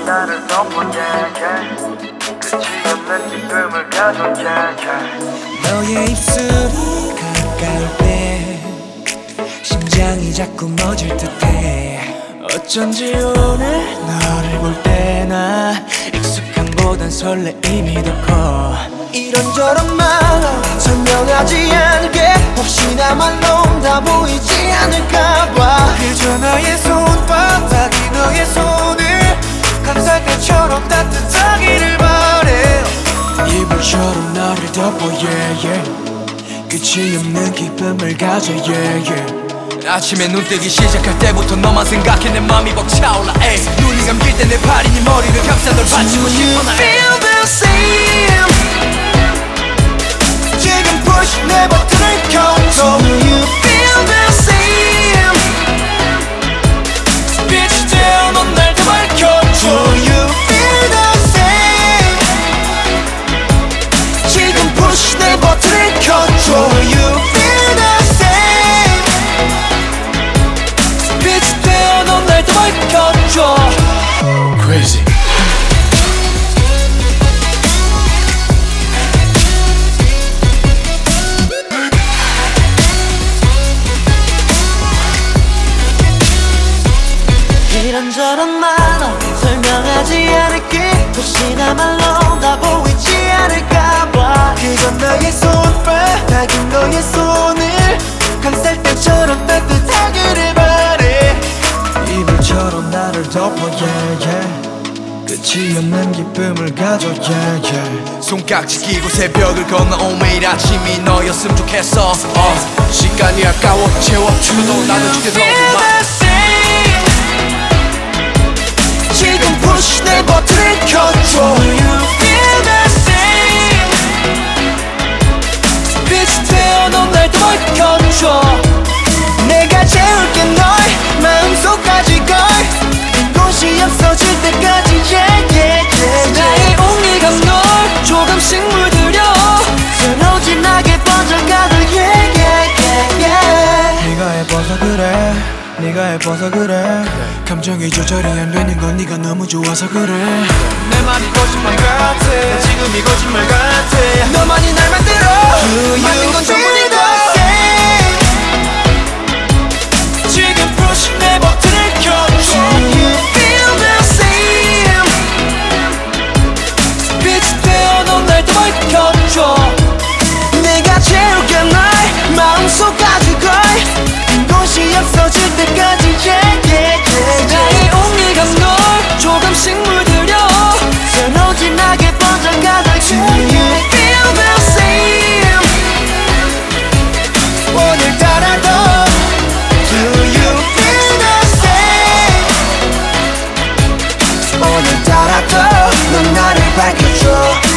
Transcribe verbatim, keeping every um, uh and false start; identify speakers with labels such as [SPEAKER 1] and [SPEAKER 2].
[SPEAKER 1] 나를 덮어 yeah, yeah. 끝이 없는 기쁨을 가져 yeah, yeah.
[SPEAKER 2] 너의 입술이 가까울 때 심장이 자꾸 멎을 듯해. 어쩐지 오늘 너를 볼 때나 익숙함보단 설레임이 더 커. 이런저런 말로 설명하지 않게 혹시나 말로 다 보이지 않을까봐 그저 너의 손바닥이 너의 손을 감쌀 때처럼 따뜻하기를 바래. 이불처럼 나를 덮어 yeah, yeah. 끝이 없는 기쁨을 가져 yeah, yeah.
[SPEAKER 3] 아침에 눈 뜨기 시작할 때부터 너만 생각해 내 맘이 벅차올라 에이. 눈이 감길 때 내 팔이 네 머리를 감싸 널 받치고 싶어 나
[SPEAKER 2] feel the same. 지금 push 내 버튼을 켜줘. Do you feel the same? 빛이 되어 넌 날 더 밝혀줘. Do you feel the same? 지금 push 내 버튼을 켜줘. Do you feel the same? 빛이 되어 넌 날 더 밝혀줘.
[SPEAKER 3] Crazy
[SPEAKER 2] 이런저런 말로 설명하지 않을게. 혹시나 말로 다 보이지 않을까봐 그건 너의 손바닥인 너의 손을 감쌀 때처럼 따뜻하기를 바래. 이불처럼 나를 덮어 yeah, yeah. 끝이 없는 기쁨을 가져 yeah, yeah.
[SPEAKER 3] 손깍지 끼고 새벽을 건너온 매일 아침이 너였으면 좋겠어 어. 시간이 아까워 채워주도 나도 죽게 너무만
[SPEAKER 2] 지금 push 내 버튼을 켜줘. Do you feel the same? 빛이 되어 넌 날 더 밝혀줘. 내가 채울게 널 마음속까지 걸 곳이 없어질 때까지 yeah, yeah, yeah. 나의 온기가 널 조금씩 물들여 서로 진하게 번져가도 yeah, yeah, yeah, yeah. 네가 예뻐서 그래 네가 예뻐서 그래 감정이 조절이 안 되는 건 네가 너무 좋아서 그래.
[SPEAKER 3] 내 말이 거짓말 같아 지금이 거짓말 같아
[SPEAKER 2] 너만이 날 만들어 만든 건 전부 네 덕에. 지금 push 내 버튼을 켜줘. Do you feel the same? 빛이 되어 넌 날 더 밝혀줘. 내가 채울게 널 마음속까지 걸 곳이 없어질 때까지 yeah, yeah, yeah. 나의 온기가 널 조금씩 물들여 서로 진하게 번져가다 yeah. Do you feel the same? 오늘따라도 Do you feel the same? 오늘따라도 넌 나를 밝혀줘.